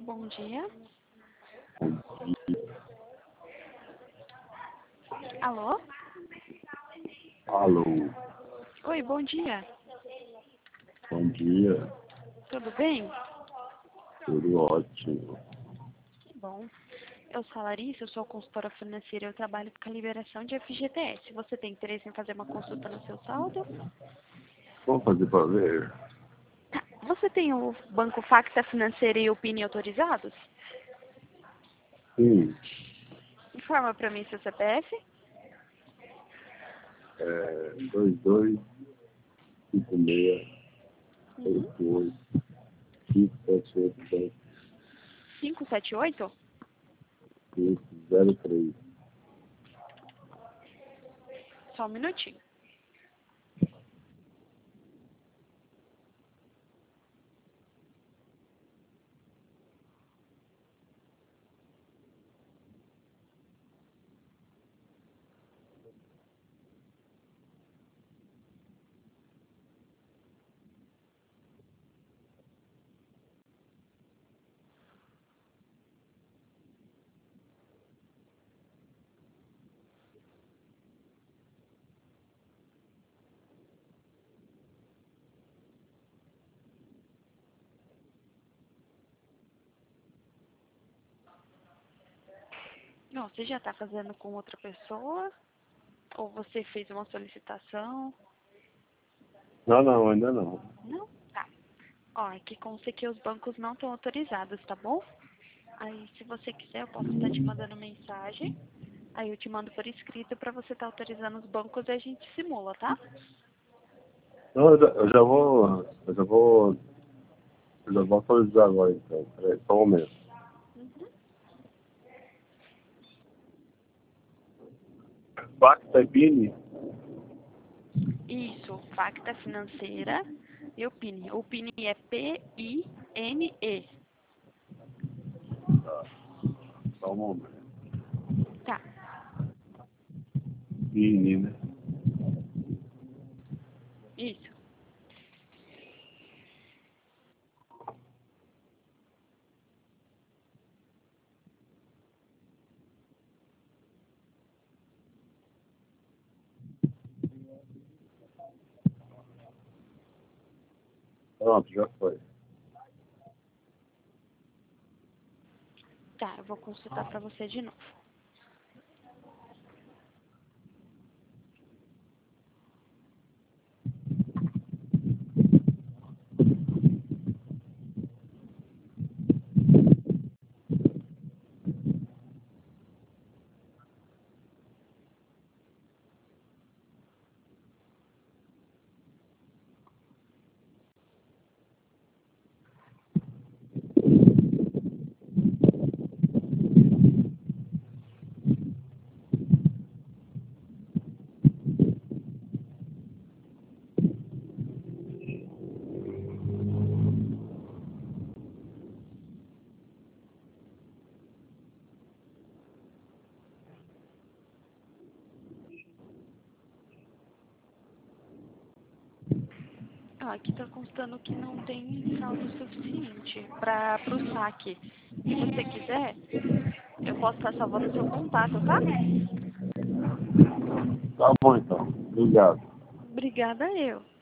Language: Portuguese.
bom dia. Alô? Alô, Oi, bom dia. bom dia, Tudo bem? tudo ótimo. Que bom. Eu sou a Larissa, eu sou consultora financeira, eu trabalho com a liberação de FGTS. Você tem interesse em fazer uma consulta no seu saldo? Vamos fazer para ver? Tá. Você tem o Banco Facta Financeira e o PIN autorizados? Sim, Informa para mim seu CPF. 22 56 Uhum. 88 578 578? 503. Só um minutinho. Não, você já está fazendo com outra pessoa? Ou você fez uma solicitação? Não, ainda não. Não? Tá. Ó, é que consta que os bancos não estão autorizados, tá bom? Aí, se você quiser, eu posso estar te mandando mensagem. Aí eu te mando por escrito para você estar autorizando os bancos e a gente simula, tá? Não, eu já vou atualizar agora então. Peraí, só um momento. Uhum. Pacta e Pini? Isso, Facta Financeira e o PIN. O PIN é PINE. Tá, só um momento. Tá. Pini, né? Isso. Pronto, já foi. Tá, eu vou consultar para você de novo. Ó, aqui tá constando que não tem saldo suficiente para o saque. Se você quiser, eu posso estar salvando o seu contato, tá? Tá bom então. Obrigado. Obrigada eu.